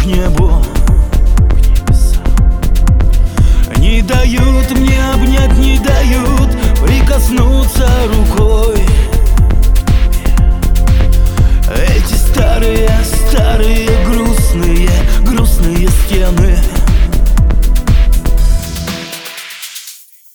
небу. Не дают мне обнять, не дают прикоснуться рукой.